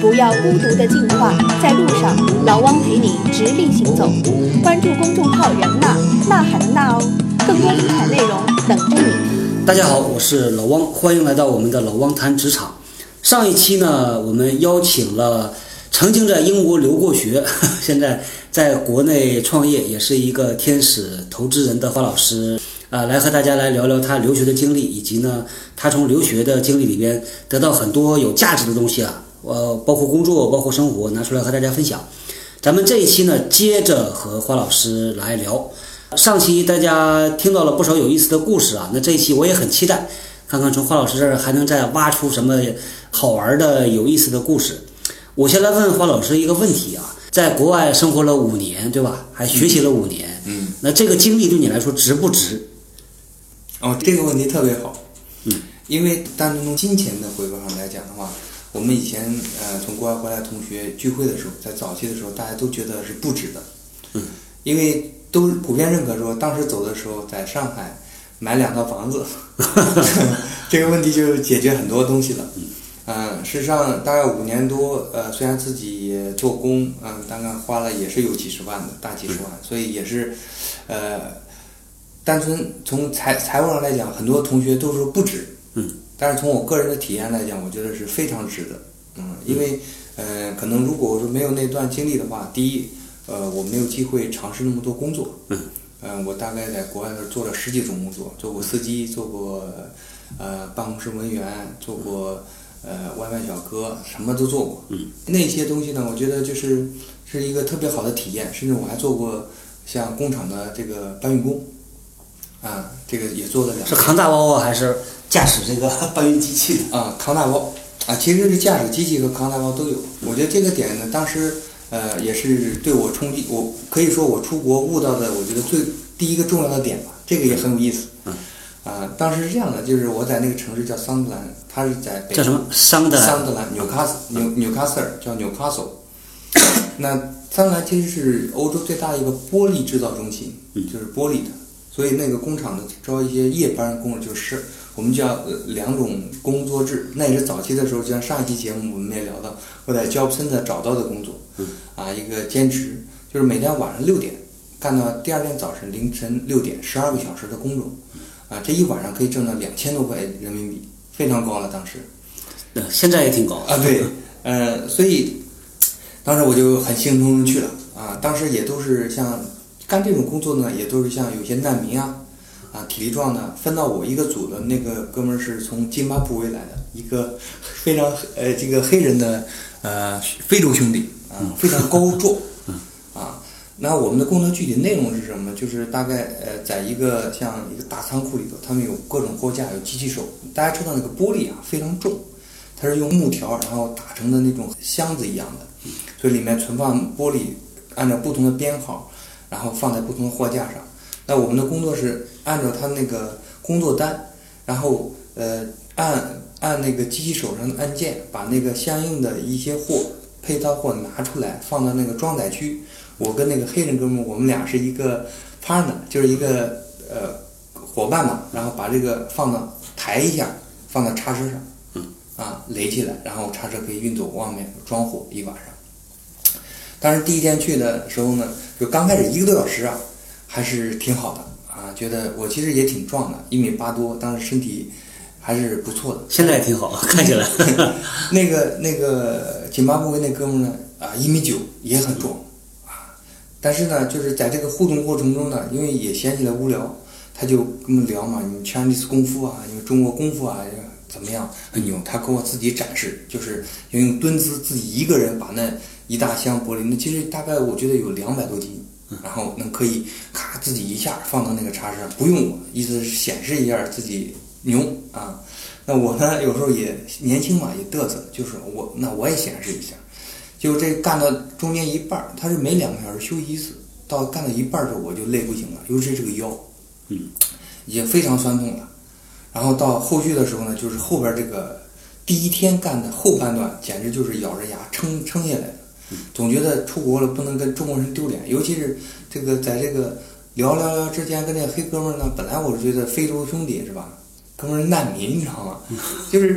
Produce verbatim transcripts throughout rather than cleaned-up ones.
不要孤独的进化，在路上，老汪陪你直立行走。关注公众号“人呐”，呐喊的呐哦，更多精彩内容等着你。 大家好，我是老汪，欢迎来到我们的老汪谈职场。上一期呢，我们邀请了曾经在英国留过学，现在在国内创业，也是一个天使投资人的花老师。啊，来和大家来聊聊他留学的经历，以及呢，他从留学的经历里边得到很多有价值的东西啊，呃，包括工作，包括生活，拿出来和大家分享。咱们这一期呢，接着和花老师来聊。上期大家听到了不少有意思的故事啊，那这一期我也很期待，看看从花老师这儿还能再挖出什么好玩的、有意思的故事。我先来问花老师一个问题啊，在国外生活了五年，对吧？还学习了五年， 嗯， 那这个经历对你来说值不值？ 哦，这个问题特别好， 嗯， 因为单从金钱的回报上来讲的话，我们以前呃从国外回来同学聚会的时候，在早期的时候，大家都觉得是不值的， 嗯，因为都普遍认可说，当时走的时候在上海买两套房子，这个问题就解决很多东西了，嗯，呃，事实上大概五年多，呃，虽然自己也做工，嗯、呃，大概花了也是有几十万的，大几十万，所以也是，呃。单纯从财财务上来讲，很多同学都说不值， 嗯， 但是从我个人的体验来讲，我觉得是非常值的，嗯，因为呃，可能如果我说没有那段经历的话，第一，呃，我没有机会尝试那么多工作， 嗯， 呃，我大概在国外的时候做了十几种工作，做过司机，做过呃办公室文员，做过呃外卖小哥，什么都做过， 嗯， 那些东西呢，我觉得就是是一个特别好的体验，甚至我还做过像工厂的这个搬运工。啊，这个也做了两。 是扛大包啊，还是驾驶这个搬运机器的？ 啊，扛大包啊，其实是驾驶机器和扛大包都有。我觉得这个点呢，当时呃也是对我冲击，我可以说我出国悟到的，我觉得最第一个重要的点吧。这个也很有意思。 嗯。 啊，当时是这样的，就是我在那个城市叫桑德兰，它是在北叫什么？桑德兰。 桑德兰，纽卡斯，纽纽卡斯尔叫纽卡索。那桑德兰其实是欧洲最大的一个玻璃制造中心，就是玻璃的。所以那个工厂呢招一些夜班工，就是我们叫呃两种工作制。那也是早期的时候，就像上一期节目我们也聊到，我在 Job Center 找到的工作，啊，一个兼职，就是每天晚上六点干到第二天早晨凌晨六点，十二个小时的工作，啊，这一晚上可以挣到两千多块人民币，非常高了当时。 嗯，现在也挺高啊，对，呃，所以当时我就很兴冲冲去了啊，当时也都是像。干这种工作呢，也都是像有些难民啊，啊，体力壮的，分到我一个组的那个哥们儿是从津巴布韦来的，一个非常呃这个黑人的呃非洲兄弟啊，非常高壮，啊，那我们的工作具体内容是什么？就是大概呃在一个像一个大仓库里头，他们有各种货架，有机器手，大家知道那个玻璃啊非常重，它是用木条然后打成的那种箱子一样的，所以里面存放玻璃，按照不同的编号。然后放在不同的货架上，那我们的工作是按照他那个工作单，然后呃按按那个机器手上的按键，把那个相应的一些货配套货拿出来，放到那个装载区。我跟那个黑人哥们，我们俩是一个 partner， 就是一个呃伙伴嘛，然后把这个放到抬一下，放到叉车上， 嗯啊垒起来，然后叉车可以运走外面装货一晚上。当时第一天去的时候呢，就刚开始一个多小时啊，还是挺好的啊，觉得我其实也挺壮的，一米八多，当时身体还是不错的。 现在也挺好，看起来。 那个那个津巴布韦那哥们呢，啊，一米九，也很壮啊。但是呢，就是在这个互动过程中呢，因为也嫌起来无聊，他就跟我们聊嘛，你们 Chinese 功夫啊，你们中国功夫啊，怎么样很牛？他给我自己展示，就是用蹲姿自己一个人把那。一大箱玻璃，那其实大概我觉得有两百多斤，然后能可以咔自己一下放到那个叉上，不用我，意思是显示一下自己牛啊。那我呢，有时候也年轻嘛，也嘚瑟，就是我那我也显示一下。就这干到中间一半，他是每两个小时休息一次，到干到一半的时候我就累不行了，尤其是这个腰， 嗯， 也非常酸痛了。然后到后续的时候呢，就是后边这个第一天干的后半段，简直就是咬着牙撑撑下来的。总觉得出国了不能跟中国人丢脸，尤其是这个在这个聊聊聊之前跟那个黑哥们儿呢，本来我是觉得非洲兄弟是吧，哥们儿难民你知道吗？就是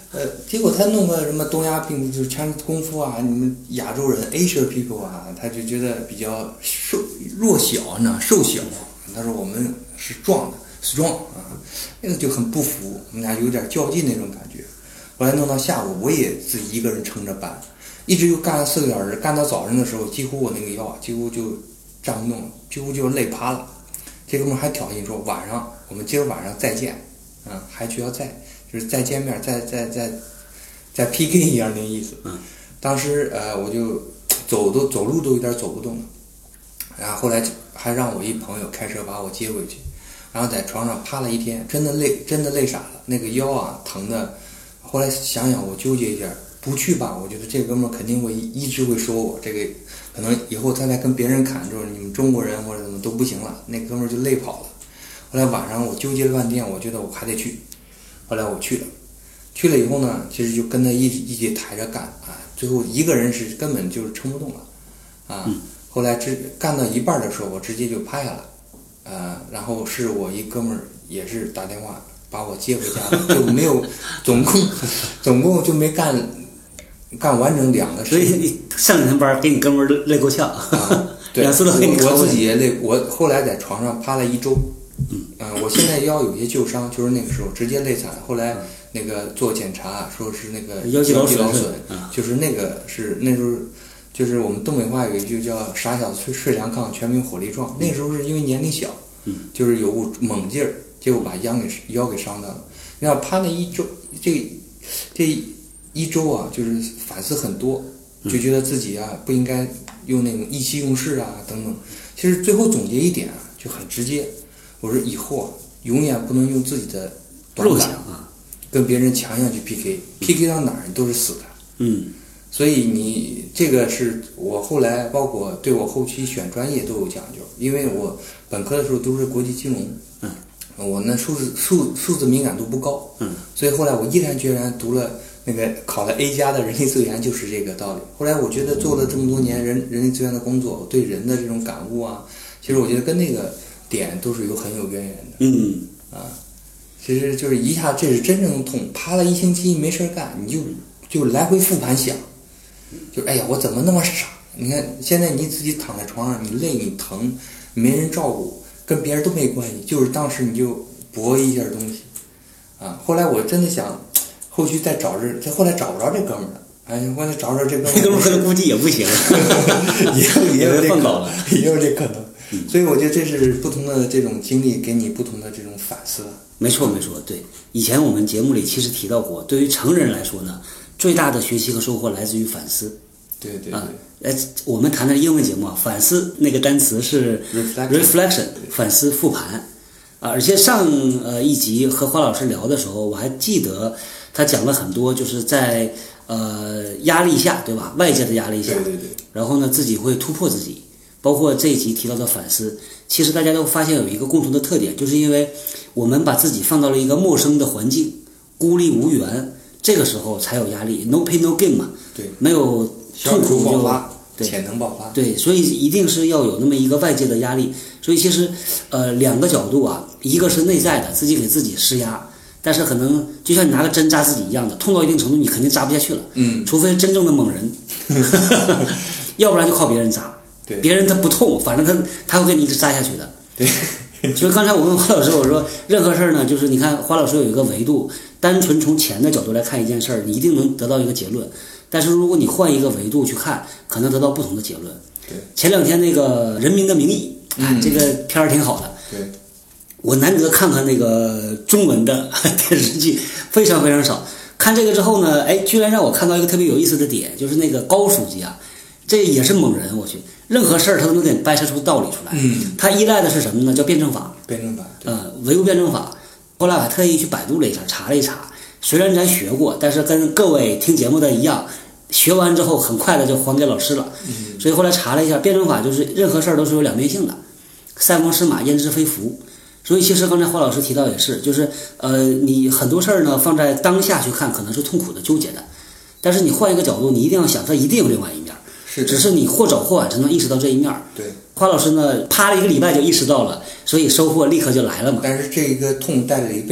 呃，结果他弄个什么东亚病就是全功夫啊，你们亚洲人 Asian people 啊，他就觉得比较瘦弱小，你知道瘦小。他说我们是壮的 strong 啊，那个就很不服，我们俩有点较劲那种感觉。后来弄到下午，我也自己一个人撑着班，一直又干了四个小时，干到早上的时候，几乎我那个腰啊，几乎就站不动了，几乎就累趴了。这哥们还挑衅说晚上我们今儿晚上再见，嗯，还需要再。就是再见面，再再再再 P K 一样的意思。 嗯， 当时呃，我就走都走路都有点走不动了，然后后来还让我一朋友开车把我接回去，然后在床上趴了一天，真的累，真的累傻了，那个腰啊疼的。后来想想，我纠结一下，不去吧，我觉得这哥们肯定会一直会说我这个，可能以后他再跟别人侃，就是你们中国人或者怎么都不行了，那哥们就累跑了。后来晚上我纠结了半天，我觉得我还得去。后来我去了，去了以后呢，其实就跟他一一起抬着干啊，最后一个人是根本就是撑不动了，啊，嗯、后来直干到一半的时候，我直接就趴下了，呃，然后是我一哥们儿也是打电话把我接回家了，就没有总共总共就没干干完整两个事， 所以你上两天班给你哥们儿累够呛啊，对， 两次都给你我我自己也累，我后来在床上趴了一周。嗯、呃，我现在腰有些旧伤，就是那个时候直接累惨。后来那个做检查，说是那个腰肌劳损， 嗯、 就是那个是那时候，就是我们东北话有一句叫“傻小子睡睡凉炕，全凭火力壮”。那时候是因为年龄小， 嗯， 就是有股猛劲儿，结果把腰给腰给伤到了。你要趴那一周，这这一周啊，就是反思很多，就觉得自己啊不应该用那种意气用事啊等等。其实最后总结一点啊，就很直接。我说以后啊，永远不能用自己的短板啊， 跟别人强项去 P K，P K 到哪儿你都是死的。 嗯， 所以你这个是我后来包括对我后期选专业都有讲究，因为我本科的时候都是国际金融， 嗯， 我那数字数数字敏感度不高， 嗯， 所以后来我毅然决然读了那个考了 A 加的人力资源，就是这个道理。后来我觉得做了这么多年人人力资源的工作，我对人的这种感悟啊，其实我觉得跟那个点都是有很有渊源的。 嗯啊，其实就是一下这是真正痛，趴了一星期没事干，你就就来回复盘想，就哎呀我怎么那么傻？你看现在你自己躺在床上，你累你疼，没人照顾，跟别人都没关系，就是当时你就搏一下东西，啊，后来我真的想，后续再找这，这后来找不着这哥们儿了。哎，我再找找这哥们儿， 这哥们儿可能估计也不行， 也有也有这可能， 也有这可能。所以我觉得这是不同的这种经历给你不同的这种反思。 没错没错，对。以前我们节目里其实提到过，对于成人来说呢，最大的学习和收获来自于反思。 对对对。 啊，呃，我们谈的英文节目啊，反思那个单词是 reflection，, reflection 反思复盘。啊，而且上呃一集和花老师聊的时候，我还记得他讲了很多，就是在呃压力下，对吧？外界的压力下， 对对对。 然后呢，自己会突破自己。包括这一集提到的反思，其实大家都发现有一个共同的特点，就是因为我们把自己放到了一个陌生的环境，孤立无援，这个时候才有压力 ，no pain no gain 嘛， 对， 没有痛苦就爆发，潜能爆发， 对，所以一定是要有那么一个外界的压力。所以其实呃两个角度啊，一个是内在的，自己给自己施压，但是可能就像你拿个针扎自己一样的，痛到一定程度你肯定扎不下去了， 嗯， 除非真正的猛人，要不然就靠别人扎。别人他不痛，反正他他会跟你一直扎下去的。 对， 所以刚才我问花老师，我说任何事儿呢，就是你看花老师有一个维度，单纯从钱的角度来看一件事儿，你一定能得到一个结论。但是如果你换一个维度去看，可能得到不同的结论。 对， 前两天那个《人民的名义》，哎， 嗯、 这个片儿挺好的。 对， 我难得看看那个中文的电视剧，非常非常少。看这个之后呢，哎，居然让我看到一个特别有意思的点，就是那个高书记啊。这也是猛人，我去，任何事儿他都能给掰扯出道理出来。 嗯， 他依赖的是什么呢？叫辩证法。 辩证法， 呃，唯物辩证法。后来我还特意去百度了一下，查了一查。虽然咱学过，但是跟各位听节目的一样，学完之后很快的就还给老师了。 嗯， 所以后来查了一下，辩证法就是任何事儿都是有两面性的，塞翁失马，焉知非福。所以其实刚才花老师提到也是，就是呃，你很多事儿呢放在当下去看，可能是痛苦的、纠结的，但是你换一个角度，你一定要想，它一定有另外一面。 是， 只是你或早或晚才能意识到这一面。 对， 花老师呢，趴了一个礼拜就意识到了，所以收获立刻就来了嘛。 但是这个痛带了一辈子。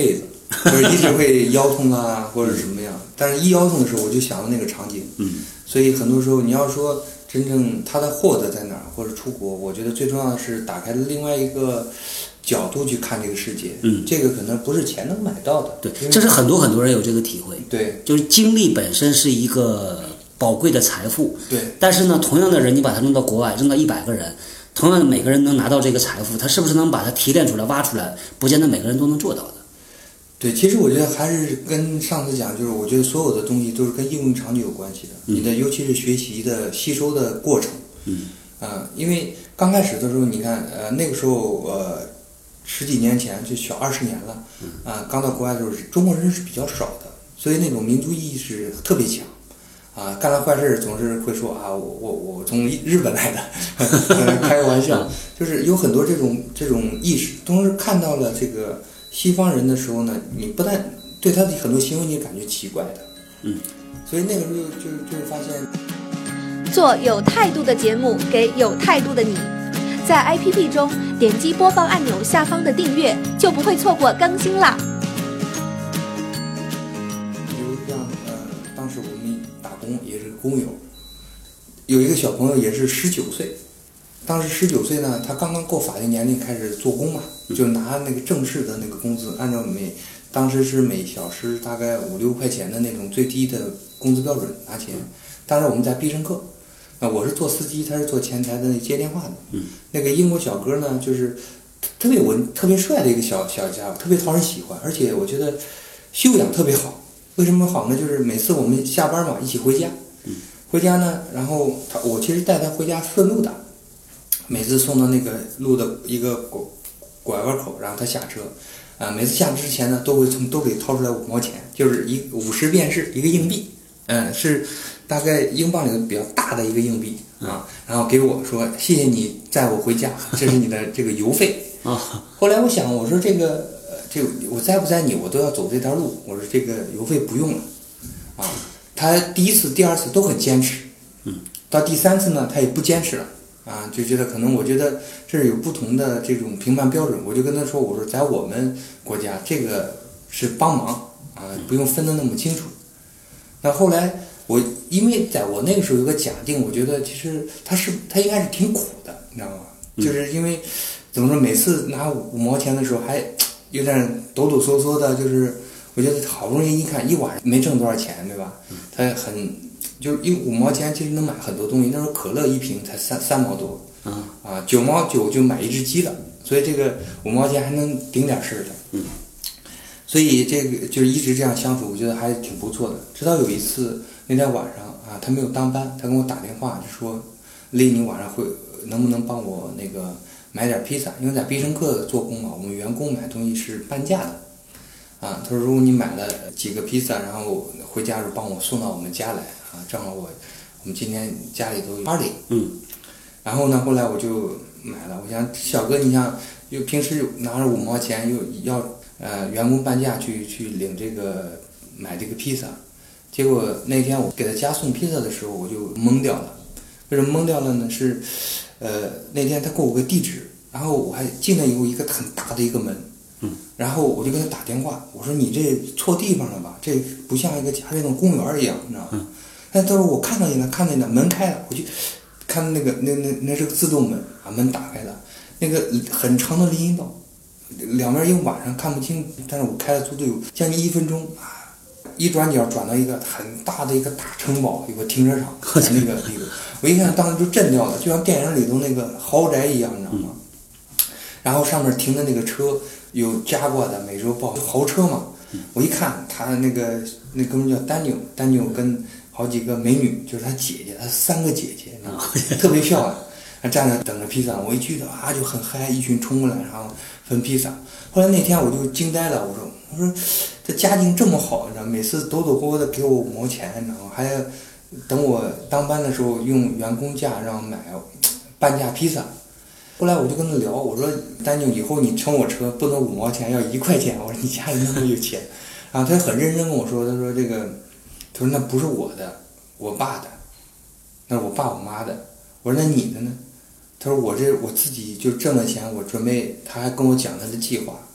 就是一直会腰痛啊或者什么样。但是一腰痛的时候，我就想到那个场景。 嗯， 所以很多时候你要说真正他的获得在哪儿，或者出国，我觉得最重要的是打开了另外一个角度去看这个世界。 嗯， 这个可能不是钱能买到的。 对，这是很多很多人有这个体会。 对， 就是经历本身是一个宝贵的财富。 对， 但是呢，同样的人，你把他扔到国外，扔到一百个人，同样的每个人能拿到这个财富，他是不是能把它提炼出来、挖出来，不见得每个人都能做到的。 对，其实我觉得还是跟上次讲，就是我觉得所有的东西都是跟应用场景有关系的。 嗯、 你的尤其是学习的吸收的过程。 嗯。 啊、呃，因为刚开始的时候，你看，呃，那个时候，呃，十几年前就小二十年了，啊、呃，刚到国外的时候，中国人是比较少的，所以那种民族意识特别强。啊，干了坏事总是会说啊，我我我从日本来的，开个玩笑，就是有很多这种这种意识。同时看到了这个西方人的时候呢，你不但对他的很多行为你感觉奇怪的， 嗯， 所以那个时候就就发现， 做有态度的节目给有态度的你，在 A P P 中点击播放按钮下方的订阅，就不会错过更新啦。 比如像呃，当时我们打工也是工友，有一个小朋友也是十九岁，当时十九岁呢，他刚刚过法定年龄开始做工嘛，就拿那个正式的那个工资，按照每当时是每小时大概五六块钱的那种最低的工资标准拿钱。当时我们在必胜客，啊，我是做司机，他是做前台的接电话的。 嗯， 那个英国小哥呢，就是特别文、特别帅的一个小小家伙，特别讨人喜欢，而且我觉得修养特别好。为什么好呢？就是每次我们下班嘛，一起回家， 嗯， 回家呢，然后他我其实带他回家顺路的，每次送到那个路的一个拐拐弯口，然后他下车，啊，每次下车之前呢，都会从兜里掏出来五毛钱，就是一五十便士一个硬币，嗯，是大概英镑里的比较大的一个硬币啊，然后给我说谢谢你载我回家，这是你的这个邮费啊。 后来我想，我说这个。这个我载不载你，我都要走这条路。我说这个邮费不用了，啊，他第一次、第二次都很坚持， 嗯， 到第三次呢，他也不坚持了，啊，就觉得可能我觉得这是有不同的这种评判标准，我就跟他说，我说在我们国家这个是帮忙啊，不用分得那么清楚。那后来我因为在我那个时候有个假定，我觉得其实他是他应该是挺苦的，你知道吗？就是因为怎么说，每次拿五毛钱的时候还。有点抖抖嗦嗦的，就是我觉得好不容易一看一晚上没挣多少钱，对吧？他很就是因为五毛钱其实能买很多东西，那时候可乐一瓶才三三毛多，啊九毛九就买一只鸡了，所以这个五毛钱还能顶点事儿的。 嗯， 所以这个就是一直这样相处，我觉得还挺不错的。直到有一次那天晚上啊，他没有当班，他跟我打电话就说：“丽，你晚上会能不能帮我那个？”买点披萨，因为在必胜客做工嘛，我们员工买东西是半价的，啊，他说如果你买了几个披萨，然后回家时候帮我送到我们家来啊，正好我我们今天家里都有 party， 嗯， 然后呢，后来我就买了，我想小哥，你想又平时拿着五毛钱，又要呃员工半价去去领这个买这个披萨，结果那天我给他家送披萨的时候，我就懵掉了，为什么懵掉了呢？是。呃，那天他给我个地址，然后我还进来以后一个很大的一个门， 嗯， 然后我就跟他打电话，我说你这错地方了吧？这不像一个家这种公园一样，你知道吗？ 嗯， 但他说我看到你了，看到你了，门开了，我就看那个那那那是个自动门，把门打开了，那个很长的林荫道，两边因为晚上看不清，但是我开了足足有将近一分钟啊。一转角转到一个很大的一个大城堡，有个停车场，那个地方，我一看当时就震掉了，就像电影里头那个豪宅一样，你知道吗？然后上面停的那个车有加挂的美洲豹豪车嘛，我一看他那个那哥们叫丹纽，丹纽跟好几个美女，就是他姐姐，他三个姐姐，你知道吗？特别漂亮，还站着等着披萨，我一去的啊就很嗨，一群冲过来，然后分披萨。后来那天我就惊呆了，我说我说这家境这么好，你知道，每次抖抖嗦嗦的给我五毛钱，你知道吗？还要等我当班的时候用员工价让我买半价披萨。后来我就跟他聊，我说丹妞，以后你乘我车不能五毛钱，要一块钱。我说你家里那么有钱，然后他很认真跟我说，他说这个，他说那不是我的，我爸的，那是我爸我妈的。我说那你的呢？他说我这我自己就挣了钱，我准备，他还跟我讲他的计划，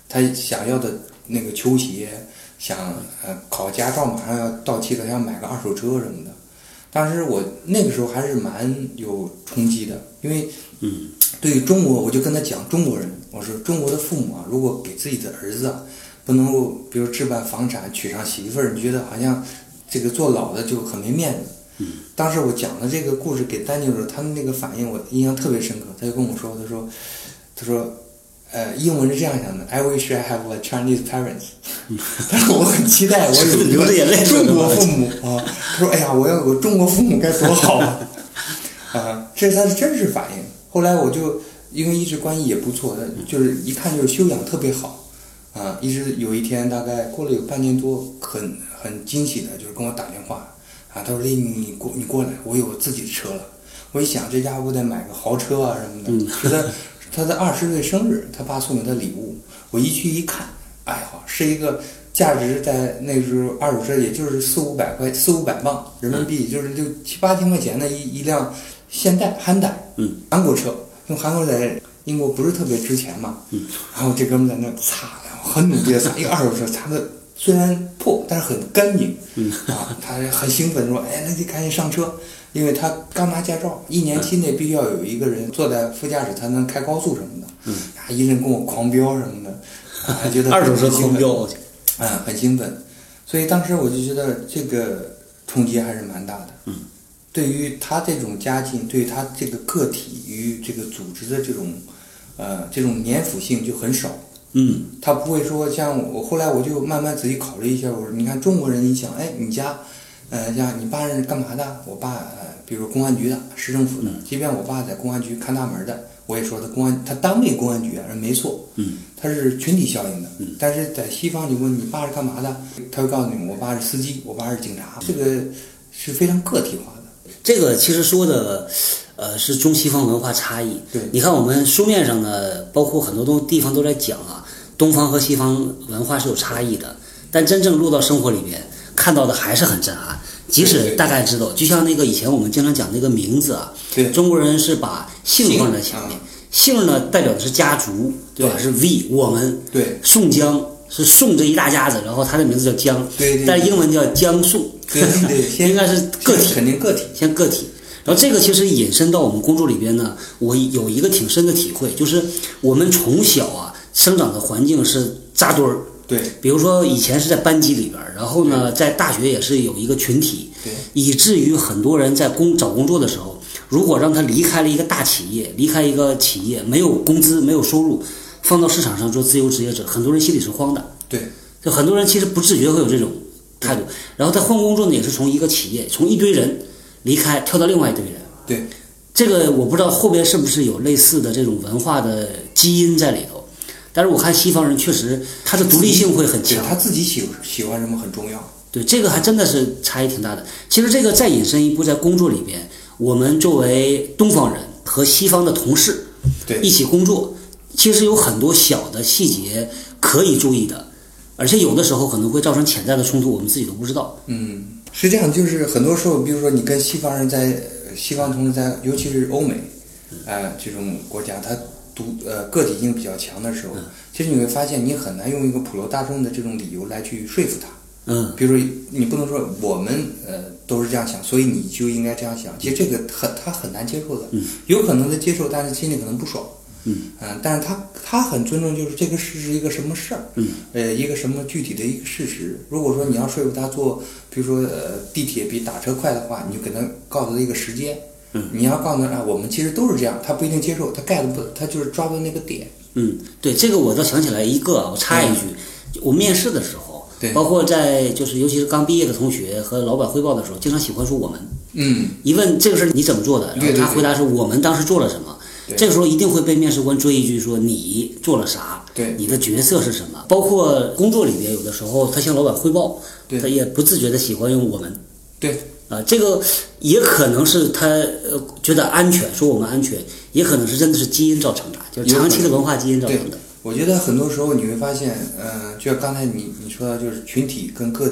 他想要的那个球鞋，想呃考驾照马上要到期了，想买个二手车什么的。当时我那个时候还是蛮有冲击的，因为嗯， 对于中国，我就跟他讲中国人，我说中国的父母啊，如果给自己的儿子啊，不能够比如置办房产，娶上媳妇儿，你觉得好像这个做老的就很没面子。 嗯， 当时我讲的这个故事给丹尼的时候，他们那个反应我印象特别深刻。他就跟我说，他说，他说，呃，英文是这样想的 ，I wish I have a Chinese parents。但是我很期待我有流着眼泪中国父母啊。他说，哎呀，我要有个中国父母该多好啊！啊，这是他的真实反应。后来我就因为一直关系也不错，就是一看就是修养特别好。啊，一直有一天大概过了有半年多，很很惊喜的，就是跟我打电话。啊，他说：“丽，你过你过来，我有自己的车了。”我一想，这家伙得买个豪车啊什么的。 嗯、 是他他的二十岁生日，他爸送给他礼物。我一去一看，哎呀，是一个价值在那时候二手车也就是四五百块四五百磅人民币，就是六七八千块钱的一一辆现代汉代， 嗯， 韩国车，因为韩国在英国不是特别值钱嘛。 嗯， 然后这哥们在那擦，很努力的擦，一个二手车擦的。虽然破，但是很干净。 嗯啊，他很兴奋说：“哎，那你赶紧上车，因为他刚拿驾照，一年期内必须要有一个人坐在副驾驶才能开高速什么的。” 嗯， 啊，一人跟我狂飙什么的，啊，觉得二手车狂飙， 啊，很兴奋。所以当时我就觉得这个冲击还是蛮大的。 嗯， 对于他这种家境，对于他这个个体与这个组织的这种，呃，这种粘附性就很少。 嗯， 他不会说像我，后来我就慢慢仔细考虑一下，我说你看中国人，你想，哎，你家，呃，像你爸是干嘛的？我爸呃，比如公安局的，市政府的，即便我爸在公安局看大门的，我也说他公安，他单位公安局啊，没错， 嗯， 他是群体效应的， 嗯， 但是在西方，你问你爸是干嘛的，他会告诉你，我爸是司机，我爸是警察，这个是非常个体化的。 这个其实说的，呃，是中西方文化差异。 对， 你看我们书面上呢，包括很多东地方都在讲啊，东方和西方文化是有差异的，但真正落到生活里边，看到的还是很震撼。即使大概知道，就像那个以前我们经常讲那个名字啊， 对， 中国人是把姓放在前面，姓呢代表的是家族，对吧？是 we 我们， 对， 宋江是宋这一大家子，然后他的名字叫江， 对对， 但是英文叫江宋， 对对对， 应该是个体， 肯定个体， 先个体。然后这个其实引申到我们工作里边呢，我有一个挺深的体会，就是我们从小啊生长的环境是扎堆儿， 对， 比如说以前是在班级里边，然后呢在大学也是有一个群体， 对， 以至于很多人在工找工作的时候，如果让他离开了一个大企业，离开一个企业没有工资没有收入，放到市场上做自由职业者，很多人心里是慌的， 对， 就很多人其实不自觉会有这种态度，然后他换工作呢也是从一个企业从一堆人离开跳到另外一堆人， 对， 这个我不知道后边是不是有类似的这种文化的基因在里头，但是我看西方人确实他的独立性会很强， 他自己喜喜欢什么很重要。 对，这个还真的是差异挺大的。其实这个再引申一步，在工作里边，我们作为东方人和西方的同事， 对， 一起工作，其实有很多小的细节可以注意的，而且有的时候可能会造成潜在的冲突，我们自己都不知道。 嗯，实际上就是很多时候，比如说你跟西方人在西方同事在，尤其是欧美，呃，这种国家，他独呃个体性比较强的时候，其实你会发现你很难用一个普罗大众的这种理由来去说服他。 嗯， 比如说你不能说我们呃都是这样想，所以你就应该这样想。其实这个很他很难接受的， 嗯， 有可能的接受，但是心里可能不爽。 嗯， 呃、但是他他很尊重，就是这个事是一个什么事儿， 嗯， 呃，一个什么具体的一个事实。如果说你要说服他坐，比如说呃地铁比打车快的话，你就给他告诉他一个时间， 嗯， 你要告诉他啊，我们其实都是这样，他不一定接受，他 get 不，他就是抓不到那个点。 嗯，对，这个我倒想起来一个，我插一句，嗯、我面试的时候。 对， 包括在就是尤其是刚毕业的同学和老板汇报的时候，经常喜欢说我们。 嗯， 一问这个事儿你怎么做的，然后他回答是我们当时做了什么。这个时候一定会被面试官追一句说你做了啥？ 对， 你的角色是什么？包括工作里边，有的时候他向老板汇报，他也不自觉的喜欢用我们。 对， 啊、呃，这个也可能是他呃觉得安全，说我们安全，也可能是真的是基因造成的，就是长期的文化基因造成的。 我觉得很多时候你会发现，嗯、呃，就像刚才你你说的，就是群体跟个体，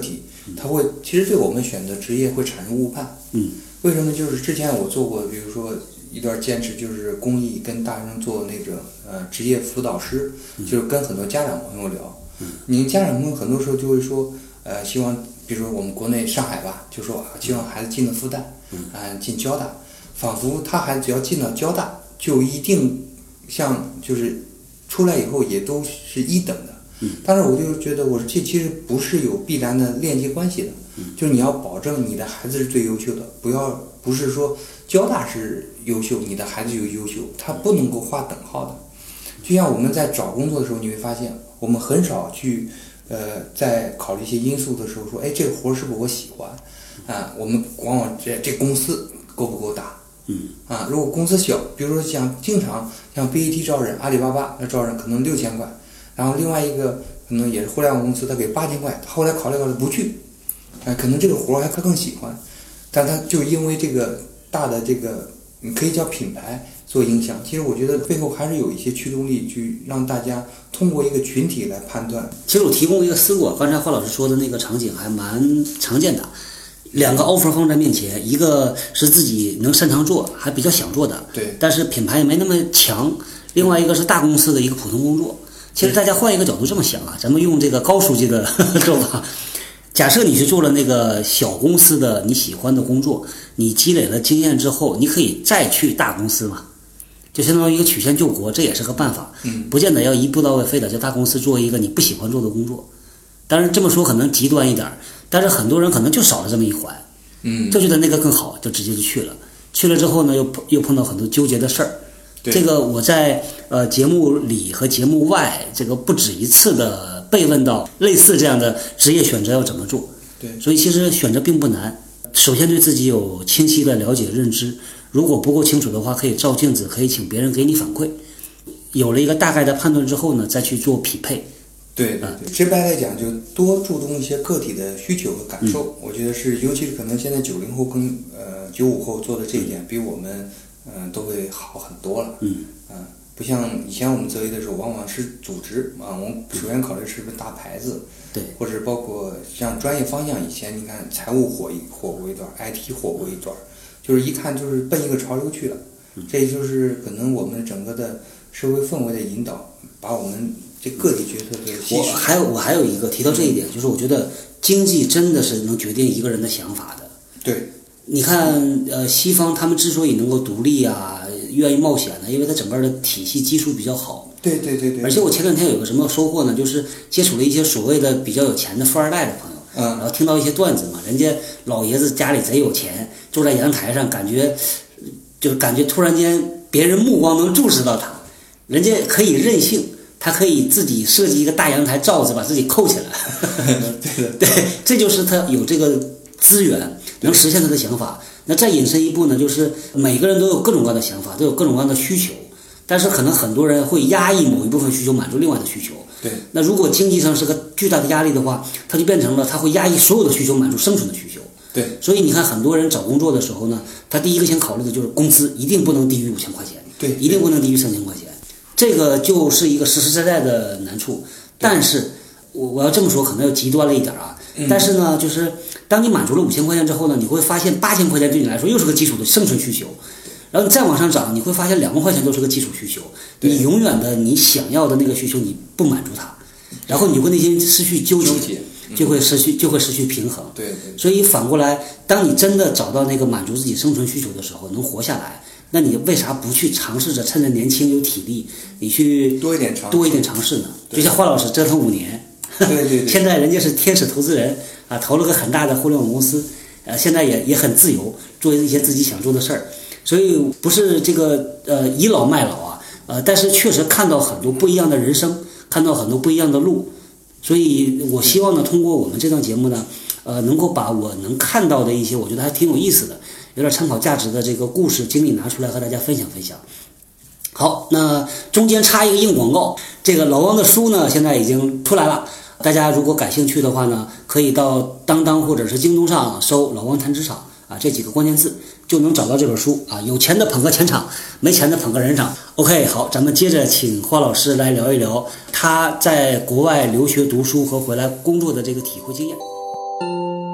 它会其实对我们选择职业会产生误判。 嗯， 为什么？就是之前我做过，比如说一段坚持，就是公益跟大学生做那个呃职业辅导师，就是跟很多家长朋友聊。嗯，你家长朋友很多时候就会说，呃，希望比如说我们国内上海吧，就说啊，希望孩子进了复旦，嗯、呃，进交大，仿佛他孩子只要进了交大，就一定像就是出来以后也都是一等的。嗯，但是我就觉得，我这其实不是有必然的链接关系的。嗯，就是你要保证你的孩子是最优秀的，不要不是说交大是优秀，你的孩子就优秀，他不能够划等号的。就像我们在找工作的时候，你会发现，我们很少去呃在考虑一些因素的时候说，哎，这个活是不是我喜欢啊？我们往往这这公司够不够大？嗯啊，如果公司小，比如说像经常像 B A T 招人，阿里巴巴那招人可能六千块。然后另外一个可能也是互联网公司，他给八千块，后来考虑考虑不去，哎、呃，可能这个活还他更喜欢，但他就因为这个大的这个，你可以叫品牌做影响。其实我觉得背后还是有一些驱动力，去让大家通过一个群体来判断。 其实我提供一个思路，刚才华老师说的那个场景还蛮常见的。两个 offer 放在面前，一个是自己能擅长做，还比较想做的， 对， 但是品牌也没那么强；另外一个是大公司的一个普通工作。其实大家换一个角度这么想啊，咱们用这个高书记的做法，假设你是做了那个小公司的你喜欢的工作，你积累了经验之后，你可以再去大公司嘛，就相当于一个曲线救国，这也是个办法。嗯，不见得要一步到位，非得在大公司做一个你不喜欢做的工作。当然这么说可能极端一点，但是很多人可能就少了这么一环，嗯，就觉得那个更好，就直接就去了。去了之后呢，又又碰到很多纠结的事儿。这个我在呃节目里和节目外，这个不止一次的被问到类似这样的职业选择要怎么做。 对， 所以其实选择并不难。首先对自己有清晰的了解认知，如果不够清楚的话，可以照镜子，可以请别人给你反馈。有了一个大概的判断之后呢，再去做匹配。 对对对，直白来讲，就多注重一些个体的需求和感受。嗯、我觉得是，尤其是可能现在九零后跟呃九五后做的这一点，比我们。嗯，都会好很多了。嗯，啊，不像以前我们择业的时候，往往是组织啊，我们首先考虑是不是大牌子， 对， 或者包括像专业方向。以前你看财务火一火过一段 ，I T 火过一段，就是一看就是奔一个潮流去了。嗯、这就是可能我们整个的社会氛围的引导，把我们这个体角色给吸我还有我还有一个提到这一点，嗯、就是我觉得经济真的是能决定一个人的想法的。 对。 你看，呃，西方他们之所以能够独立啊，愿意冒险呢，因为它整个的体系基础比较好。 对对对对。 而且我前两天有个什么收获呢？就是接触了一些所谓的比较有钱的富二代的朋友，嗯，然后听到一些段子嘛，人家老爷子家里贼有钱，坐在阳台上，感觉就是感觉突然间别人目光能注视到他，人家可以任性，他可以自己设计一个大阳台罩子把自己扣起来。 对的， 对，这就是他有这个资源。能实现他的想法。那再引申一步呢，就是每个人都有各种各样的想法，都有各种各样的需求，但是可能很多人会压抑某一部分需求，满足另外的需求。 对。 那如果经济上是个巨大的压力的话，它就变成了他会压抑所有的需求，满足生存的需求。 对。 所以你看，很多人找工作的时候呢，他第一个先考虑的就是工资一定不能低于五千块钱， 对， 一定不能低于三千块钱，这个就是一个实实在在的难处。但是我我要这么说，可能要极端了一点啊。但是呢，就是当你满足了五千块钱之后呢，你会发现八千块钱对你来说又是个基础的生存需求，然后你再往上涨，你会发现两万块钱都是个基础需求。你永远的你想要的那个需求你不满足它，然后你会内心失去纠结，就会失去就会失去平衡。 对对。 所以反过来，当你真的找到那个满足自己生存需求的时候，能活下来，那你为啥不去尝试着趁着年轻有体力，你去多一点尝试多一点尝试呢？就像华老师折腾五年。 对对对， 现在人家是天使投资人啊，投了个很大的互联网公司，呃，现在也也很自由，做一些自己想做的事儿，所以不是这个呃倚老卖老啊，呃，但是确实看到很多不一样的人生，看到很多不一样的路，所以我希望呢，通过我们这档节目呢，呃，能够把我能看到的一些我觉得还挺有意思的、有点参考价值的这个故事经历拿出来和大家分享分享。好，那中间插一个硬广告，这个老汪的书呢现在已经出来了。大家如果感兴趣的话呢，可以到当当或者是京东上搜老汪谈职场啊这几个关键字，就能找到这本书啊。有钱的捧个钱场，没钱的捧个人场。OK， 好，咱们接着请华老师来聊一聊他在国外留学读书和回来工作的这个体会经验。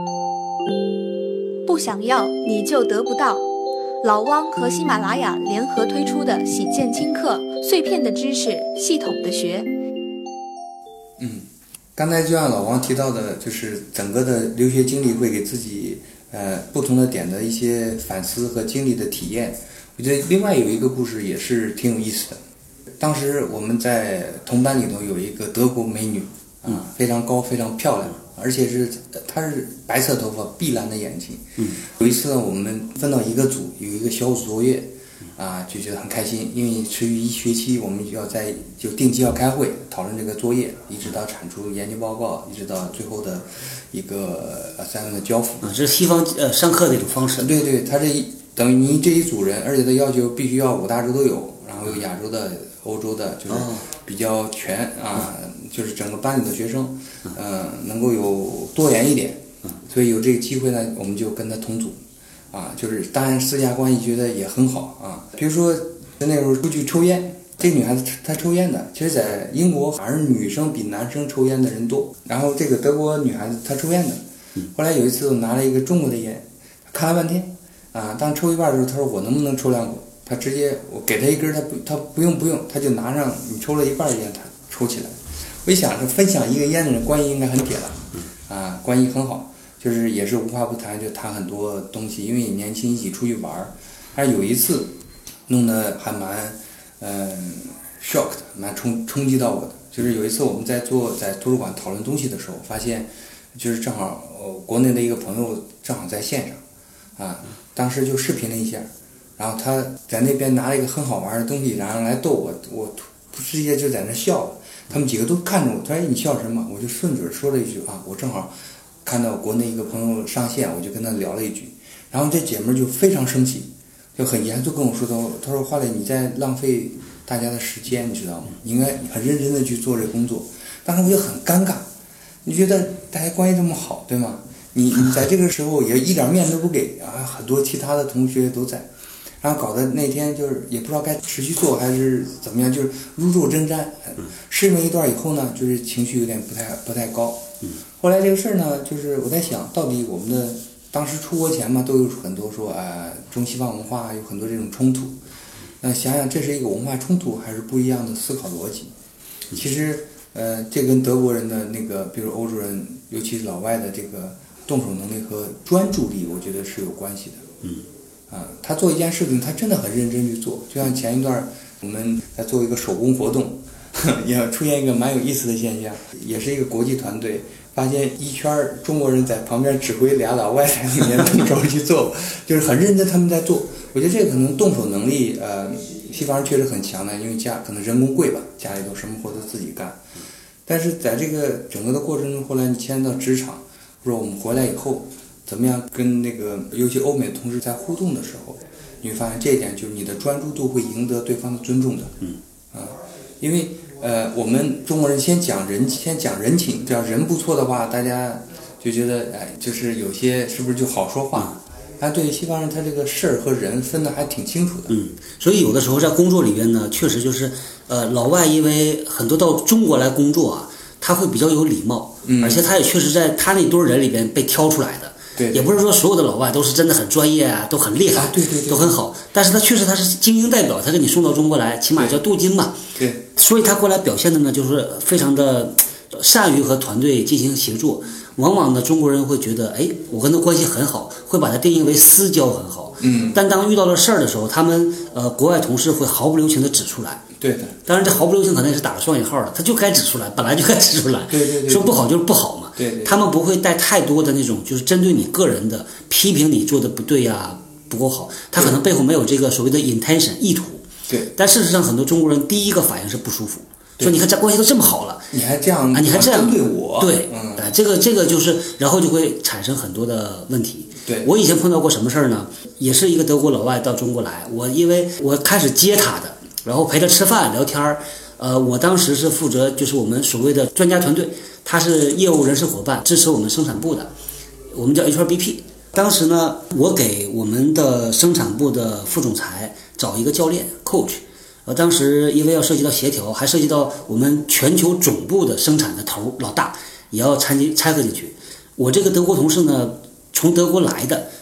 想要，你就得不到。老汪和喜马拉雅联合推出的喜见轻课，碎片的知识，系统的学。 嗯，刚才就像老王提到的，就是整个的留学经历会给自己呃不同的点的一些反思和经历的体验。我觉得另外有一个故事也是挺有意思的。当时我们在同班里头有一个德国美女啊，非常高，非常漂亮，而且是她是白色头发，碧蓝的眼睛。 嗯， 有一次呢，我们分到一个组，有一个小组作业，啊，就觉得很开心，因为持续一学期，我们要在就定期要开会讨论这个作业，一直到产出研究报告，一直到最后的一个三个的交付。 啊，这是西方呃上课的一种方式。 对对，他这一等于你这一组人，而且他要求必须要五大洲都有，然后有亚洲的、欧洲的，就是比较全啊，就是整个班里的学生，嗯、呃，能够有多元一点。所以有这个机会呢，我们就跟他同组。啊，就是当然私下关系觉得也很好啊。比如说那时候出去抽烟，这个女孩子她抽烟的，其实在英国反而女生比男生抽烟的人多。然后这个德国女孩子她抽烟的，后来有一次我拿了一个中国的烟，看了半天啊，当抽一半的时候，她说我能不能抽两口？她直接我给她一根，她不她不用不用，她就拿上你抽了一半的烟，她抽起来。我一想是分享一个烟的人关系应该很铁了啊，关系很好。就是也是无话不谈，就谈很多东西，因为年轻一起出去玩儿。但是有一次弄得还蛮嗯、呃、shock 的，蛮冲冲击到我的。就是有一次我们在做在图书馆讨论东西的时候，发现就是正好、呃、国内的一个朋友正好在线上啊，当时就视频了一下，然后他在那边拿了一个很好玩的东西，然后来逗我，我直接就在那笑了。他们几个都看着我，他说你笑什么？我就顺嘴说了一句啊，我正好看到国内一个朋友上线，我就跟他聊了一句，然后这姐们就非常生气，就很严肃跟我说的，他说华磊你在浪费大家的时间，你知道吗？你应该很认真的去做这工作。当时我就很尴尬，你觉得大家关系这么好，对吗？你你在这个时候也一点面都不给啊，很多其他的同学都在，然后搞得那天就是也不知道该持续做还是怎么样，就是如坐针毡。试了一段以后呢，就是情绪有点不太不太高。后来这个事儿呢，就是我在想，到底我们的当时出国前嘛，都有很多说啊、呃，中西方文化有很多这种冲突。那想想这是一个文化冲突，还是不一样的思考逻辑？其实，呃，这跟德国人的那个，比如欧洲人，尤其是老外的这个动手能力和专注力，我觉得是有关系的。 嗯。 啊，他做一件事情，他真的很认真去做。就像前一段我们在做一个手工活动。也出现一个蛮有意思的现象，也是一个国际团队，发现一圈中国人在旁边指挥俩老外在里面动手去做，就是很认真他们在做。我觉得这个可能动手能力，呃，西方人确实很强的，因为家可能人工贵吧，家里头什么活都自己干。但是在这个整个的过程中，后来你迁到职场，或者我们回来以后，怎么样跟那个尤其欧美的同事在互动的时候，你会发现这一点就是你的专注度会赢得对方的尊重的。 嗯啊，因为。呃，我们中国人先讲人，先讲人情，只要人不错的话，大家就觉得，哎，就是有些是不是就好说话？但对于西方人，他这个事儿和人分得还挺清楚的。 嗯，所以有的时候在工作里边呢，确实就是，呃，老外因为很多到中国来工作啊，他会比较有礼貌，嗯，而且他也确实在他那堆人里边被挑出来的。 对， 也不是说所有的老外都是真的很专业啊，都很厉害， 啊、对, 对对， 都很好。但是他确实他是精英代表，他给你送到中国来，起码叫镀金嘛。 对， 所以他过来表现的呢，就是非常的善于和团队进行协作。往往呢，中国人会觉得，哎，我跟他关系很好，会把他定义为私交很好。 嗯。 但当遇到了事儿的时候，他们呃国外同事会毫不留情的指出来。 对的。 当然，这毫不留情可能也是打了双引号的，他就该指出来，本来就该指出来。 对对 对, 对。 说不好就是不好嘛。 对, 对对。 他们不会带太多的那种，就是针对你个人的批评，你做的不对呀、啊，不够好。他可能背后没有这个所谓的 intention 意图。 对。 但事实上，很多中国人第一个反应是不舒服。说你看这关系都这么好了， 你还这样啊？你还这样针对我？ 对， 嗯， 哎，这个这个就是，然后就会产生很多的问题。 对， 我以前碰到过什么事儿呢？也是一个德国老外到中国来，我因为我开始接他的，然后陪他吃饭聊天儿。呃，我当时是负责就是我们所谓的专家团队，他是业务人事伙伴，支持我们生产部的，我们叫 H R B P。当时呢，我给我们的生产部的副总裁找一个教练 coach。呃，当时因为要涉及到协调，还涉及到我们全球总部的生产的头老大也要参进掺和进去。我这个德国同事呢，从德国来的，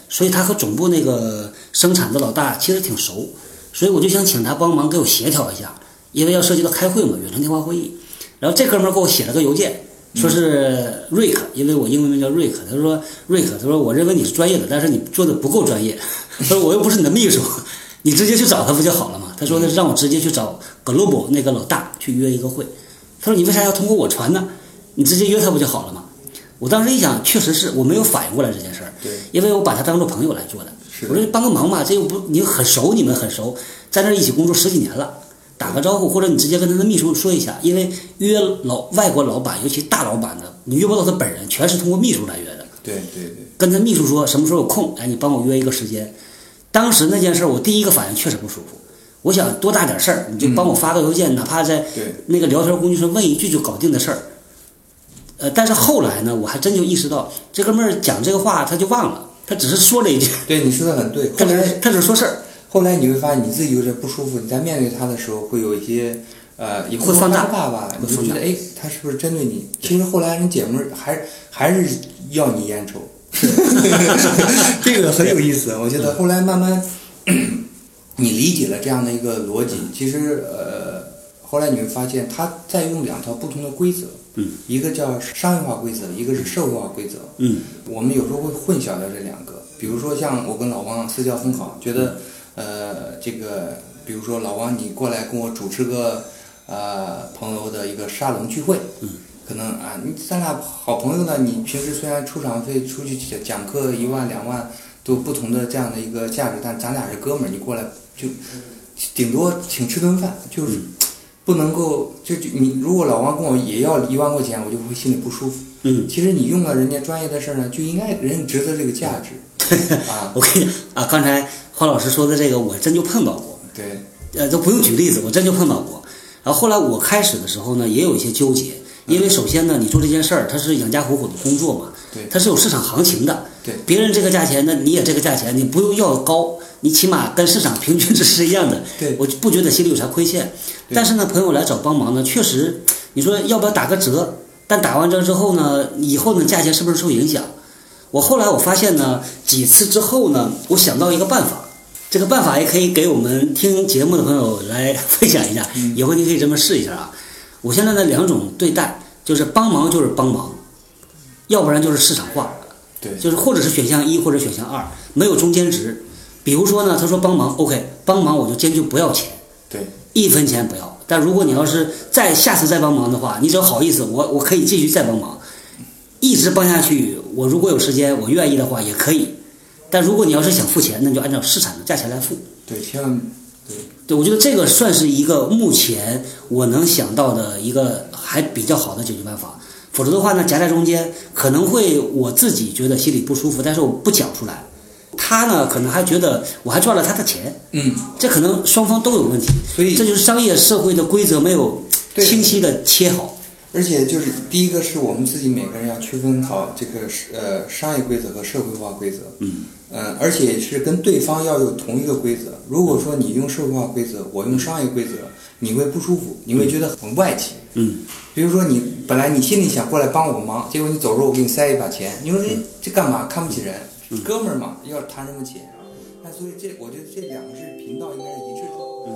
所以他和总部那个生产的老大其实挺熟，所以我就想请他帮忙给我协调一下，因为要涉及到开会嘛，远程电话会议。然后这哥们儿给我写了个邮件，说是瑞克，因为我英文名叫瑞克，他说瑞克，他说我认为你是专业的，但是你做的不够专业，他说我又不是你的秘书，你直接去找他不就好了吗？他说的是让我直接去找 Global 那个老大去约一个会，他说你为啥要通过我传呢？你直接约他不就好了吗？我当时一想，确实是我没有反应过来这件事儿， 对， 因为我把他当做朋友来做的。我说帮个忙嘛，这又不你很熟，你们很熟，在那儿一起工作十几年了，打个招呼，或者你直接跟他的秘书说一下，因为约老外国老板，尤其大老板的，你约不到他本人，全是通过秘书来约的。 对对对， 跟他秘书说什么时候有空，哎，你帮我约一个时间。当时那件事，我第一个反应确实不舒服。我想多大点事儿，你就帮我发个邮件，嗯、哪怕在那个聊天工具上问一句就搞定的事儿。呃，但是后来呢，我还真就意识到，这哥们儿讲这个话他就忘了，他只是说了一句。 对，你说的很对。 后来他只是说事儿。 后来你会发现你自己有点不舒服，你在面对他的时候会有一些呃，也会放大吧，你就觉得哎，他是不是针对你？其实后来人姐们儿还还是要你烟抽，这个很有意思。我觉得后来慢慢你理解了这样的一个逻辑，其实呃，后来你会发现他在用两套不同的规则， 嗯， 一个叫商业化规则，一个是社会化规则， 嗯， 我们有时候会混淆掉这两个。比如说像我跟老王私交很好，觉得呃这个，比如说老王你过来跟我主持个呃朋友的一个沙龙聚会， 嗯， 可能啊你咱俩好朋友呢，你平时虽然出场费出去讲课一万两万都不同的这样的一个价值，但咱俩是哥们儿，你过来就顶多请吃顿饭，就是不能够就就你如果老王跟我也要一万块钱，我就会心里不舒服。 嗯， 其实你用了人家专业的事儿呢，就应该人值得这个价值。啊， 我跟你啊，刚才黄老师说的这个，我真就碰到过。 对， 呃，都不用举例子，我真就碰到过。然后后来我开始的时候呢，也有一些纠结，因为首先呢，你做这件事儿，它是养家糊口的工作嘛， 对， 它是有市场行情的。 对， 别人这个价钱，那你也这个价钱，你不用要高，你起码跟市场平均值是一样的。 对， 我不觉得心里有啥亏欠。但是呢，朋友来找帮忙呢，确实，你说要不要打个折？但打完折之后呢，以后呢，价钱是不是受影响？我后来我发现呢，几次之后呢，我想到一个办法，这个办法也可以给我们听节目的朋友来分享一下， 嗯、 以后你可以这么试一下啊。我现在的两种对待，就是帮忙就是帮忙，要不然就是市场化， 对， 就是或者是选项一或者选项二，没有中间值。比如说呢，他说帮忙 ，OK， 帮忙我就坚决不要钱， 对， 一分钱不要。但如果你要是再下次再帮忙的话，你只要好意思，我我可以继续再帮忙。一直帮下去，我如果有时间，我愿意的话也可以。但如果你要是想付钱，那你就按照市场的价钱来付。 对，千万对对，我觉得这个算是一个目前我能想到的一个还比较好的解决办法。否则的话呢，夹在中间可能会我自己觉得心里不舒服，但是我不讲出来。他呢，可能还觉得我还赚了他的钱。 嗯， 这可能双方都有问题。 所以这就是商业社会的规则没有清晰的切好。 而且就是第一个是我们自己每个人要区分好这个呃商业规则和社会化规则， 嗯， 呃，而且是跟对方要有同一个规则。如果说你用社会化规则，我用商业规则，你会不舒服，你会觉得很外企。 嗯， 比如说你本来你心里想过来帮我忙，结果你走时候我给你塞一把钱，你说这这干嘛？看不起人， 嗯、 哥们儿嘛，要谈什么钱？那所以这我觉得这两个是频道应该是一致的。 嗯。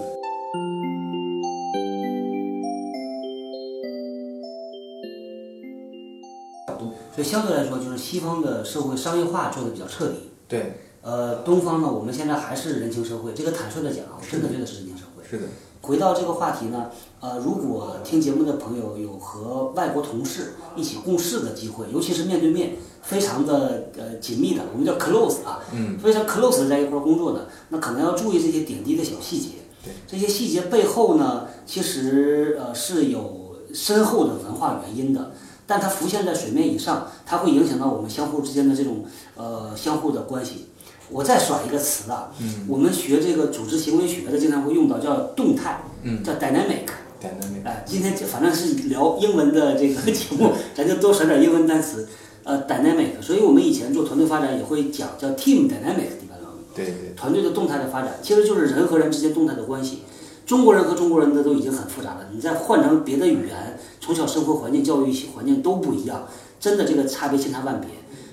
所以相对来说，就是西方的社会商业化做的比较彻底。 对。 呃，东方呢，我们现在还是人情社会。这个坦率的讲啊，我真的觉得是人情社会。 是的。 回到这个话题呢，呃，如果听节目的朋友有和外国同事一起共事的机会，尤其是面对面，非常的呃紧密的，我们叫 close 啊， 嗯， 非常 close 的在一块工作的，那可能要注意这些点滴的小细节。 对。 这些细节背后呢，其实呃是有深厚的文化原因的。但它浮现在水面以上，它会影响到我们相互之间的这种呃相互的关系。我再耍一个词啊， 嗯， 我们学这个组织行为学的经常会用到叫动态， 嗯， 叫 dynamic。 dynamic。 哎，今天反正是聊英文的这个节目，咱就多省点英文单词。呃 ，dynamic。所以我们以前做团队发展也会讲叫 team dynamic development。 对对。 团队的动态的发展，其实就是人和人之间动态的关系。中国人和中国人的都已经很复杂了，你再换成别的语言，从小生活环境、教育环境都不一样，真的这个差别千差万别。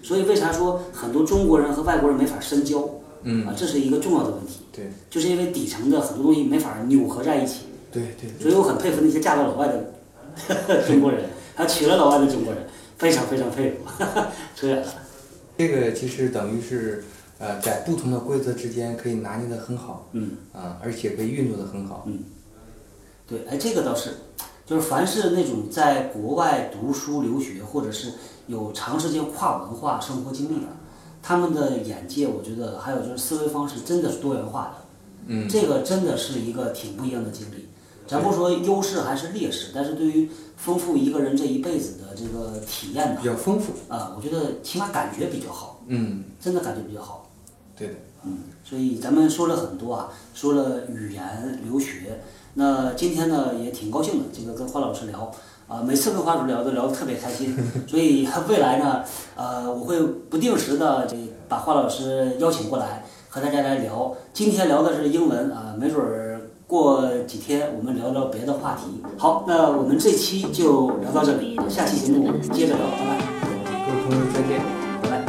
所以为啥说很多中国人和外国人没法深交？ 嗯啊，这是一个重要的问题。 对， 就是因为底层的很多东西没法扭合在一起。 对对对。 所以我很佩服那些嫁到老外的中国人，还娶了老外的中国人，非常非常佩服。扯远了。 这个其实等于是。呃，在不同的规则之间可以拿捏得很好， 嗯， 啊，而且可以运作得很好， 嗯，对，哎，这个倒是，就是凡是那种在国外读书留学，或者是有长时间跨文化生活经历的，他们的眼界，我觉得还有就是思维方式真的是多元化的， 嗯， 这个真的是一个挺不一样的经历。咱不说优势还是劣势，但是对于丰富一个人这一辈子的这个体验呢， 比较丰富啊，我觉得起码感觉比较好， 嗯， 真的感觉比较好。 对的， 嗯，所以咱们说了很多啊，说了语言留学，那今天呢也挺高兴的，这个跟花老师聊啊，每次跟花老师聊都聊得特别开心，所以未来呢，呃，我会不定时的把花老师邀请过来和大家来聊。今天聊的是英文啊，没准儿过几天我们聊聊别的话题。好，那我们这期就聊到这里，下期节目接着聊，拜拜。 各位朋友再见。 拜拜。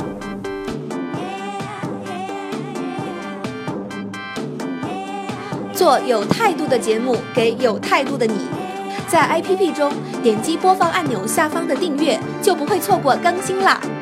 做有态度的节目，给有态度的你。在 A P P 中点击播放按钮下方的订阅，就不会错过更新啦。